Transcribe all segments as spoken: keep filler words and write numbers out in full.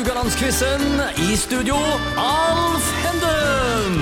Haugalandsquizen. I studio, Alf Henden.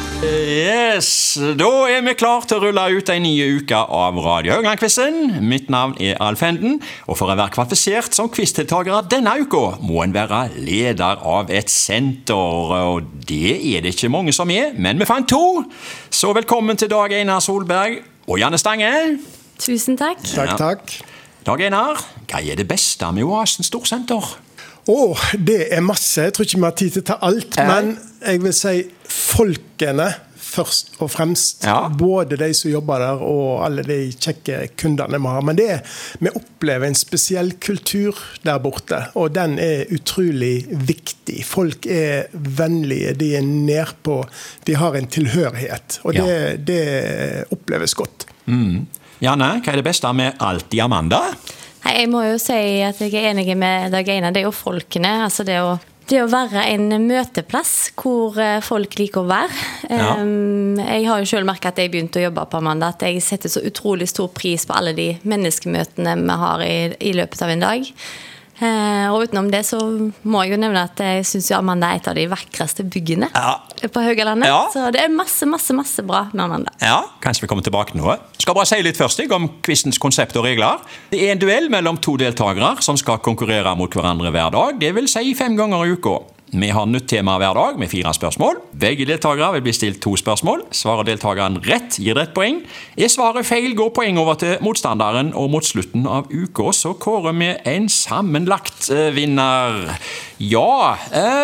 Yes, da er vi klar til å rulle ut en ny uke av Radio Haugaland-quizen. Mitt navn er Alf Henden, og for å være kvalifisert som quizdeltagere denne uka, må en være leder av et senter, og det er det ikke mange som er, men vi fant to. Så velkommen til Dag Einar Solberg og Janne Stange. Tusen takk. Takk, takk. Dag Einar, hva er det beste med Oasen Storsenter? Åh, det er masse. Jeg tror ikke vi har tid til å ta alt, Eh. men jeg vil si folkene først og fremst. Ja. Både de som jobber der og alle de kjekke kundene vi har. Men det er, vi opplever en spesiell kultur der borte, og den er utrolig viktig. Folk er vennlige, de er nær på, de har en tilhørighet, og det, Ja. det oppleves godt. Mm. Janne, hva er det beste med alt i Amanda? Nei, jeg må jo si at jeg er enig med Dag Einar. Det er jo folkene, altså det å, det å være en møteplass hvor folk liker å være. Ja. Um, jeg har jo selv merket at jeg begynte å jobbe på Amanda, at jeg setter så utrolig stor pris på alle de menneskemøtene vi har i, i løpet av en dag. Uh, og utenom det så må jeg jo nevne at jeg synes jo Amanda er et av de vakreste byggene Ja. på Haugalandet. Ja. Så det er masse, masse, masse bra med Amanda. Ja, kanskje vi kommer tilbake til noe. Skal bare si litt først jeg, om quizens konsept og regler. Det er en duell mellom to deltagere som skal konkurrere mot hverandre hver dag. Det vil si fem ganger i uka. Vi har nytt tema hver dag med fire spørsmål. Begge deltagere vil bli stilt to spørsmål. Svarer deltageren rett, gir det et poeng. Er svaret feil, går poeng over til motstanderen, og mot slutten av uka så kårer vi en sammenlagt eh, vinner. Ja,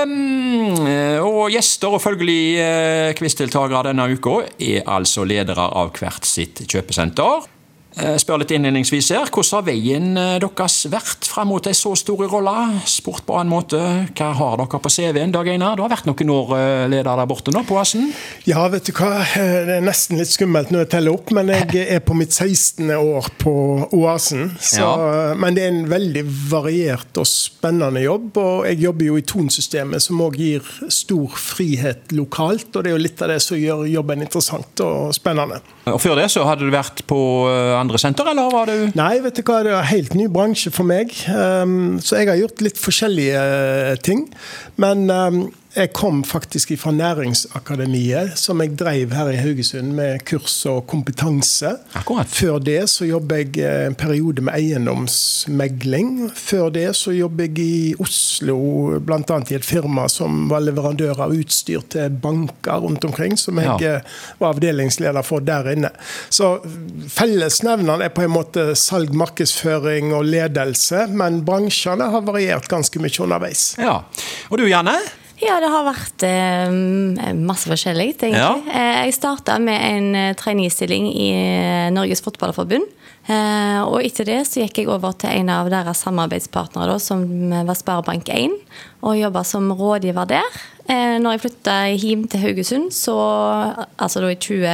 um, og gjester og følgelig eh, quizdeltagere denne uka er altså ledere av hvert sitt kjøpesenter. Spør litt innledningsvis her, hvordan har veien deres vært frem mot en så store rolle? Spurt på en måte, hva har dere på C V-en, Dag Einar? Du har vært noen år leder der borte nå på Oasen? Ja, vet du hva? Det er nesten litt skummelt når jeg teller opp, men jeg er på mitt sekstende år på Oasen. Så, Ja. Men det er en veldig variert og spennende jobb, og jeg jobber jo i tonsystemet, som også gir stor frihet lokalt, og det er jo litt av det som gjør jobben interessant og spennende. Og før det så hadde du vært på andre senter, eller var du? Nei, vet du hva? Det er en helt ny bransje for meg, um, så jeg har gjort litt forskjellige ting, men um, jeg kom faktisk fra Næringsakademiet, som jeg drev her i Haugesund med kurs og kompetanse. Akkurat. Før det så jobber jeg en periode med eiendomsmegling. Før det så jobber jeg i Oslo, blant annet i et firma som var leverandør av utstyr til banker rundt omkring, som jeg Ja. var avdelingsleder for der inne. Så fellesnevneren er på en måte salg, markedsføring og ledelse, men bransjene har variert ganske mye underveis. Ja. Og du, Janne? Ja, det har vært eh, masse forskjellig, egentlig. Ja. Eh, jeg startet med en eh, trainee-stilling i eh, Norges Fotballforbund, eh, og etter det så gikk jeg over til en av deres samarbeidspartnere, da, som var Sparebank en, og jobbet som rådgiver der. Eh, når jeg flyttet hjem til Haugesund, så, altså da i tjue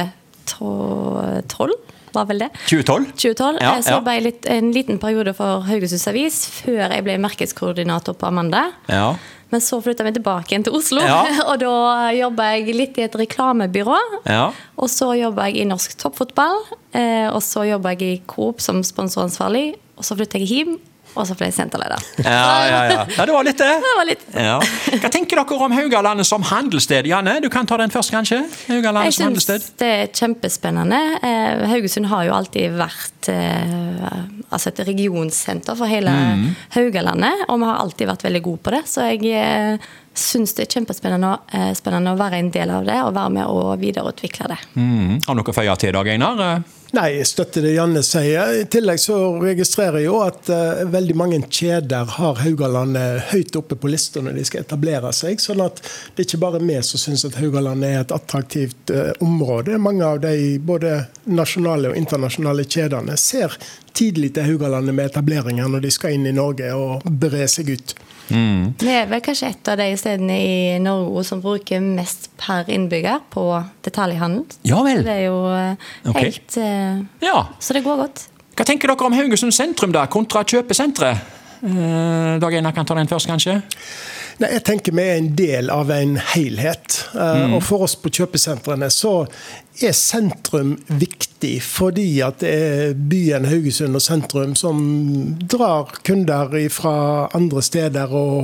tolv, var vel det? tjue tolv? tjue tolv, Ja, så ja. jobbet jeg litt, en liten periode for Haugesunds Avis, før jeg ble markedskoordinator på Amanda. Ja. Men så flyttet jeg tilbake igjen til Oslo, Ja. og da jobbet jeg litt i et reklamebyrå. Ja. Og så jobbet jeg i Norsk Toppfotball, eh, og så jobbet jeg i Coop som sponsoransvarlig, og så flyttet jeg hjem, og så ble jeg senterleder. Ja, ja, ja. Ja, det var litt det. Det var litt. Ja. Hva tenker dere om Haugalandet som handelssted, Janne? Du kan ta den først, kanskje? Haugalandet Jeg som synes handelssted. det er kjempespennende. Eh, Haugesund har jo alltid vært eh, altså et regionsenter for hele Mm. Haugalandet, og vi har alltid vært veldig gode på det, så jeg eh, synes det er kjempespennende eh, spennende å være en del av det, og være med å videreutvikle det. Mm. Har du noe føye til, Dag Einar? Nei, jeg støtter det Janne sier. I tillegg så registrerer jeg jo at uh, veldig mange kjeder har Haugalandet høyt oppe på lista når de skal etablere seg, sånn at det er ikke bare vi som synes at Haugalandet er et attraktivt uh, område. Mange av de både nasjonale og internasjonale kjedene ser tidlig til Haugalandet med etableringer når de skal inn i Norge og bre seg ut. Mm. Vi er vel kanskje et av de stedene i Norge som bruker mest per innbygger på detaljhandel. Ja vel. Det er jo eh, Ok. helt eh, Ja. Så det går godt. Hva tenker dere om Haugesund sentrum da, kontra kjøpesentret? Eh, Dag Einar kan ta den først, kanskje? Nei, jeg tenker vi er en del av en helhet. Uh, og for oss på kjøpesentrene så er sentrum viktig fordi at det er byen Haugesund og sentrum som drar kunder fra andre steder og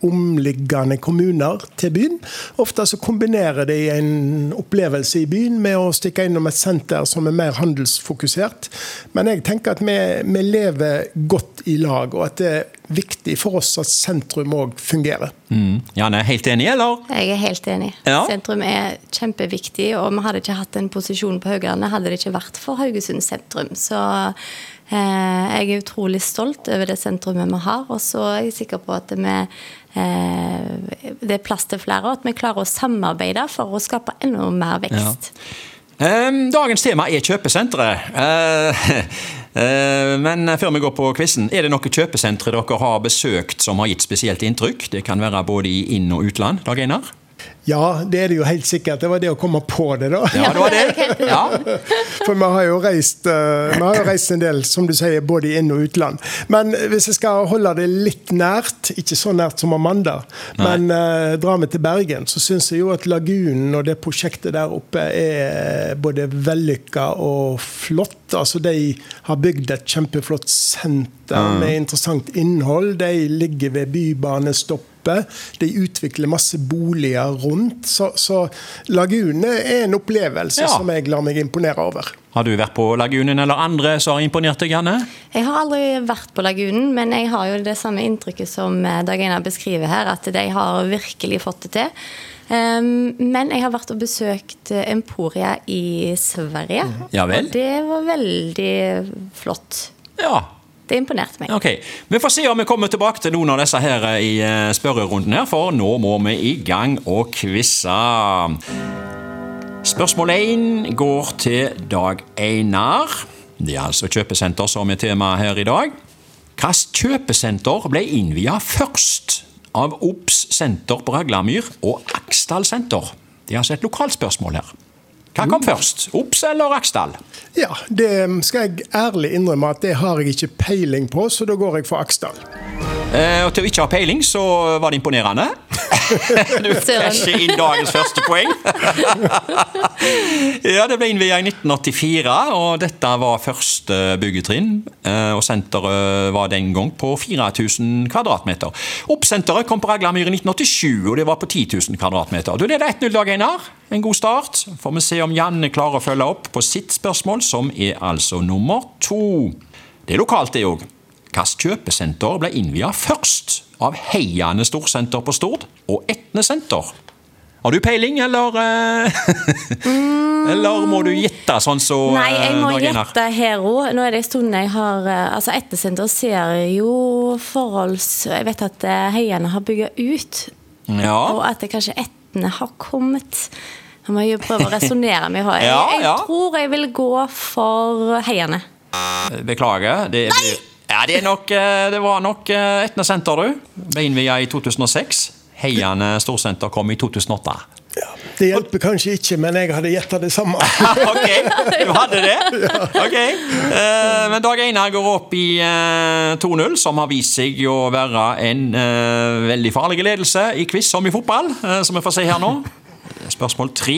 omliggende kommuner til byen. Ofte så kombinerer de en opplevelse i byen med å stikke innom et senter som er mer handelsfokusert. Men jeg tenker at vi, vi lever godt i lag, og at det er viktig for oss at sentrum også fungerer. Mm. Janne, helt enig, eller? Jeg er helt enig. Ja. Sentrum er kjempeviktig, og vi hadde ikke hatt en posisjon på Haugalandet, hadde det ikke vært for Haugesund sentrum. Så eh, jeg er utrolig stolt over det sentrumet vi har, og så er jeg sikker på at vi, eh, det er plass til flere, og at vi klarer å samarbeide for å skape enda mer vekst. Ja. Dagens tema er kjøpesentret. Men før vi går på quizen, er det noen kjøpesentre dere har besøkt som har gitt spesielt inntrykk? Det kan være både i inn- og utland, Dag Einar? Ja, det er det jo helt sikkert. Det var det å komme på det da. Ja, det var det. Ja. For vi har jo reist, vi har jo reist en del, som du sier, både i inn- og utland. Men hvis jeg skal holde det litt nært, ikke så nært som Amanda, Nei. men uh, dra meg til Bergen, så synes jeg jo at Lagunen og det prosjektet der oppe er både vellykket og flott. Altså, de har bygd et kjempeflott senter mm. med interessant innhold. De ligger ved bybanestopp. De utvikler masse boliger rundt, så, så Lagunen er en opplevelse ja. som jeg lar meg imponere over. Har du vært på Lagunen eller andre som har imponert deg, Janne? Jeg har aldri vært på Lagunen, men jeg har jo det samme inntrykket som Dag Einar beskriver her, at de har virkelig fått det til. Men jeg har vært og besøkt Emporia i Sverige, ja, vel. Og det var veldig flott. Ja. Det imponerte meg. Ok, vi får se om vi kommer tilbake til noen av disse her i spørrerunden her, for nå må vi i gang og kvisse. Spørsmål én går til Dag Einar. Det er altså kjøpesenter som er tema her i dag. Hvilket kjøpesenter ble innviet først av Ops senter på Raglamyr og Aksdal senter? Det er altså et lokalspørsmål her. Hva kom først? Ops eller Aksdal? Ja, det skal jeg ærlig innrømme at det har jeg ikke peiling på, så da går jeg for Aksdal. Eh, og til å ikke ha peiling, så var det imponerende. Du casher inn dagens første poeng. Ja, det ble innviet i nitten åttifire, og dette var første byggetrinn, og senteret var den gang på fire tusen kvadratmeter. Oppsenteret kom på Raglamyr i nitten åttisju, og det var på ti tusen kvadratmeter. Du leder ett null, Dag Einar. En god start. Får vi se om Janne klarer å følge opp på sitt spørsmål, som er altså nummer to. Det er lokalt det også. Hvilket kjøpesenter ble innviet først av Heiane Storsenter på Stord og Etne Senter? Har du peiling, eller, mm. eller må du gjette sånn så Nei, jeg må gjette her også. Nå er det en stund jeg har, altså Etne Senter ser jo forholds, jeg vet at Heiane har bygget ut, ja. og at det kanskje Etne har kommet. Nå må jeg prøve å resonere med her. Ja, jeg, jeg ja. tror jeg vil gå for Heiane. Beklager, det blir... Ja, det, er nok, det var nok Etne Senter, du. Ble innviet i to tusen og seks. Heiane Storsenter kom i to tusen og åtte. Ja, det hjelper kanskje ikke, men jeg hadde gjettet det samme. Ok, du hadde det? Ok. Men Dag Einar går opp i to null, som har vist seg å være en veldig farlig ledelse i quiz om i fotball, som vi får se her nå. Spørsmål tre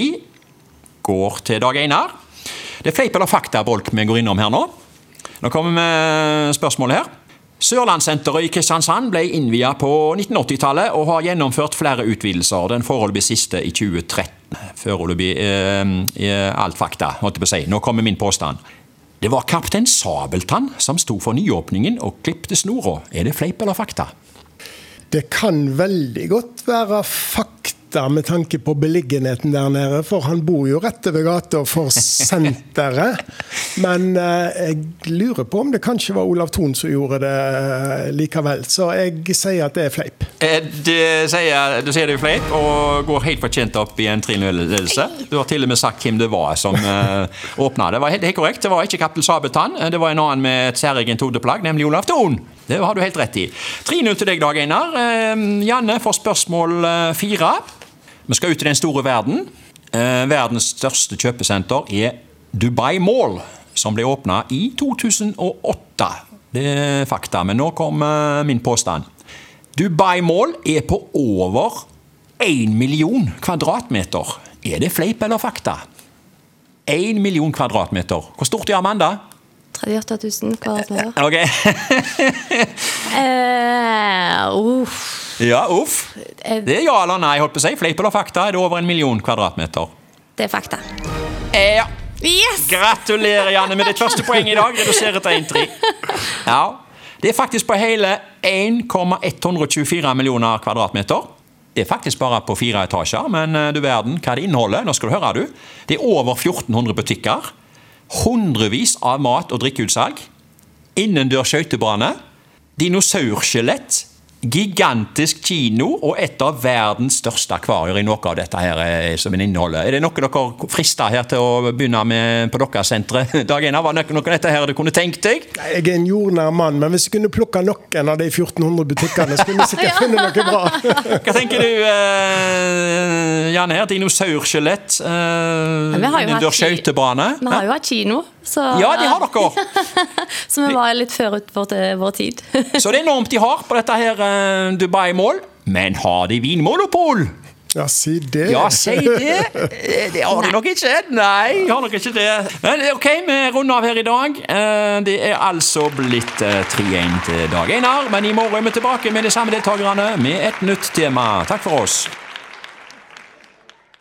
går til Dag Einar. Det er fleip eller fakta, Bolk, vi går innom her nå. Nå kommer vi spørsmålet her. Sørlandssenteret i Kristiansand ble innviet på nitten åttitallet og har gjennomført flere utvidelser. Den foreløpig siste i tjue tretten. Foreløpig eh, alt fakta, måtte jeg si. Nå kommer min påstand. Det var kaptein Sabeltann som sto for nyåpningen og klippte snora. Er det fleip eller fakta? Det kan veldig godt være fakta med tanke på beliggenheten der nede, for han bor jo rett over gata for senteret. Men eh, jeg lurer på om det kanskje var Olav Thon som gjorde det likevel. Så jeg sier at det er fleip. Du sier, du sier det er fleip, og går helt fortjent opp i en tre null-ledelse. Du har til og med sagt hvem det var som eh, åpnet. Det var helt, helt korrekt. Det var ikke kaptein Sabeltann. Det var en annen med et særegent hodeplagg, nemlig Olav Thon. Det har du helt rett i. tre null til deg, Dag Einar. Eh, Janne får spørsmål fire. Vi skal ut i den store verden. Eh, verdens største kjøpesenter er Dubai Mall, som ble åpnet i to tusen og åtte. Det er fakta, men nå kommer min påstand. Dubai Mall er på over en million kvadratmeter. Er det fleip eller fakta? En million kvadratmeter. Hvor stort er Amanda? trettiåtte tusen kvadratmeter. Ok. uh, uh. Ja, uff. Det er ja eller nei, holdt på å si. Fleip eller fakta, er det over en million kvadratmeter? Det er fakta. Ja. Yes! Gratulerer, Janne, med ditt første poeng i dag. Reduserer til en tre. Ja. Det er faktisk på hele en komma ett to fire millioner kvadratmeter. Det er faktisk bare på fire etasjer, men du verden hva det inneholder. Nå skal du høre, du. Det er over fjorten hundre butikker. Hundrevis av mat- og drikkeutsalg. Innendørs skøytebane. Dinosaurskjelett. Gigantisk kino og et av verdens største akvarier i noe av dette her som en inneholder. Er det noe dere frister her til å begynne med på deres sentre? Dag Einar, var det noe av dette her du kunne tenkt deg? Jeg er en jordnær mann, men hvis jeg kunne plukke noen av de fjorten hundre butikkene, så kunne jeg sikkert finne noe bra. Hva tenker du, uh, Janne her? Dinosaurskjelett, uh, innendørs skøytebane? Vi har jo hatt kino. Så, ja, de har dere. Så vi var litt før ut vår, vår tid. Så det er enormt de har på dette her uh, Dubai-mål. Men har de vinmonopol? Ja, si det. Ja, si det. Det har de nok ikke. Nei, de har nok ikke det. Men ok, vi runder av her i dag. Uh, det er altså blitt uh, tre en til Dag Einar. Men i morgen er vi tilbake med de samme deltakerne med et nytt tema. Takk for oss.